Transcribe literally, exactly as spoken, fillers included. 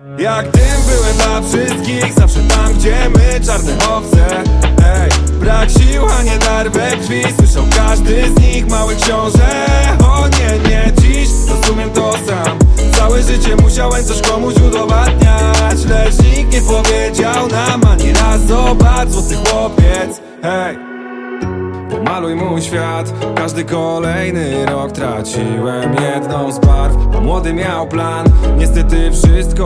Jak dym byłem dla wszystkich, zawsze tam gdzie my, czarne owce. Ej, brak sił, a nie dar we krwi, słyszał każdy z nich, mały książę. O nie, nie dziś, rozumiem to sam. Całe życie musiałem coś komuś udowadniać, lecz nikt nie powiedział nam ani raz: zobacz, złoty chłopiec. Hej, pomaluj mój świat. Każdy kolejny rok traciłem jedną z barw, a młody miał plan. Niestety wszystko